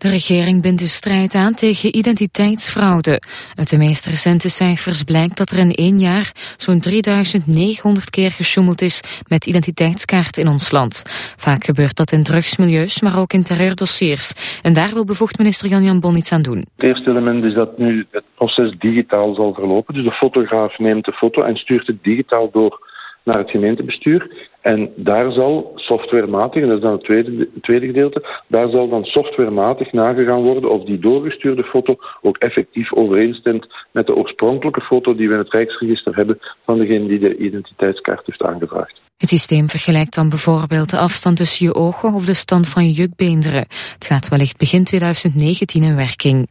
De regering bindt de strijd aan tegen identiteitsfraude. Uit de meest recente cijfers blijkt dat er in 1 jaar zo'n 3900 keer gesjoemeld is met identiteitskaarten in ons land. Vaak gebeurt dat in drugsmilieus, maar ook in terreurdossiers. En daar wil bevoegd minister Jan Bon iets aan doen. Het eerste element is dat nu het proces digitaal zal verlopen. Dus de fotograaf neemt de foto en stuurt het digitaal door naar het gemeentebestuur. En daar zal softwarematig, en dat is dan het tweede gedeelte, daar zal dan softwarematig nagegaan worden of die doorgestuurde foto ook effectief overeenstemt met de oorspronkelijke foto die we in het Rijksregister hebben van degene die de identiteitskaart heeft aangevraagd. Het systeem vergelijkt dan bijvoorbeeld de afstand tussen je ogen of de stand van je jukbeenderen. Het gaat wellicht begin 2019 in werking.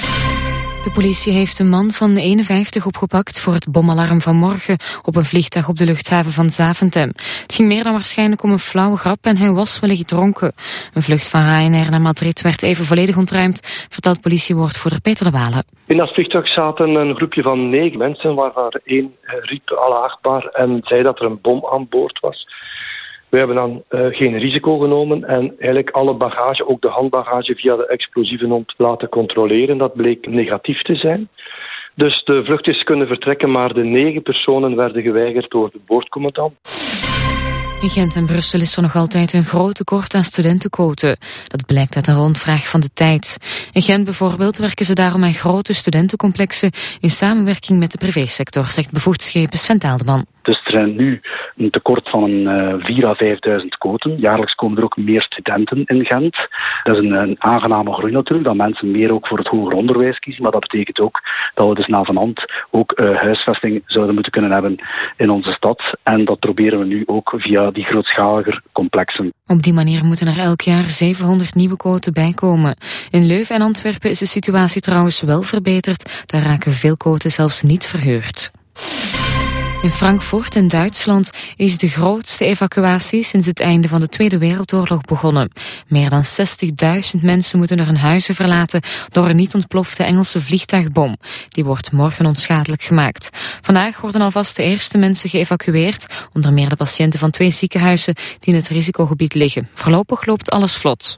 De politie heeft een man van 51 opgepakt voor het bomalarm van morgen op een vliegtuig op de luchthaven van Zaventem. Het ging meer dan waarschijnlijk om een flauwe grap en hij was wellicht dronken. Een vlucht van Ryanair naar Madrid werd even volledig ontruimd, vertelt politiewoordvoerder Peter de Walen. In dat vliegtuig zaten een groepje van 9 mensen, waarvan er 1 riep Allah Akbar en zei dat er een bom aan boord was. We hebben dan geen risico genomen en eigenlijk alle bagage, ook de handbagage, via de explosievenhond laten controleren. Dat bleek negatief te zijn. Dus de vlucht is kunnen vertrekken, maar de 9 personen werden geweigerd door de boordcommandant. In Gent en Brussel is er nog altijd een groot tekort aan studentenquoten. Dat blijkt uit een rondvraag van De Tijd. In Gent bijvoorbeeld werken ze daarom aan grote studentencomplexen in samenwerking met de privésector, zegt bevoegd schepen Sven Taaldeman. Dus er zijn nu een tekort van 4.000 à 5.000 quoten. Jaarlijks komen er ook meer studenten in Gent. Dat is een aangename groei natuurlijk, dat mensen meer ook voor het hoger onderwijs kiezen. Maar dat betekent ook dat we dus na vanhand ook huisvesting zouden moeten kunnen hebben in onze stad. En dat proberen we nu ook via die grootschaliger complexen. Op die manier moeten er elk jaar 700 nieuwe quoten bijkomen. In Leuven en Antwerpen is de situatie trouwens wel verbeterd. Daar raken veel quoten zelfs niet verhuurd. In Frankfurt in Duitsland is de grootste evacuatie sinds het einde van de Tweede Wereldoorlog begonnen. Meer dan 60.000 mensen moeten hun huizen verlaten door een niet ontplofte Engelse vliegtuigbom. Die wordt morgen onschadelijk gemaakt. Vandaag worden alvast de eerste mensen geëvacueerd, onder meer de patiënten van 2 ziekenhuizen die in het risicogebied liggen. Voorlopig loopt alles vlot.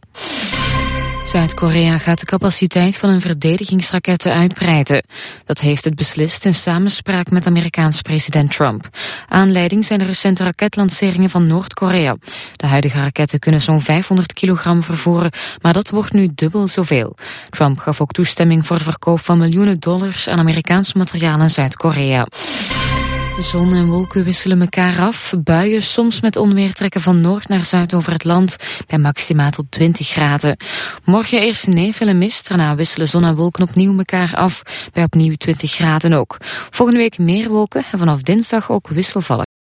Zuid-Korea gaat de capaciteit van hun verdedigingsraketten uitbreiden. Dat heeft het beslist in samenspraak met Amerikaans president Trump. Aanleiding zijn de recente raketlanceringen van Noord-Korea. De huidige raketten kunnen zo'n 500 kilogram vervoeren, maar dat wordt nu dubbel zoveel. Trump gaf ook toestemming voor de verkoop van miljoenen dollars aan Amerikaans materiaal aan Zuid-Korea. Zon en wolken wisselen elkaar af. Buien, soms met onweer, trekken van noord naar zuid over het land, bij maxima tot 20 graden. Morgen eerst nevel en mist, daarna wisselen zon en wolken opnieuw elkaar af, bij opnieuw 20 graden ook. Volgende week meer wolken en vanaf dinsdag ook wisselvallig.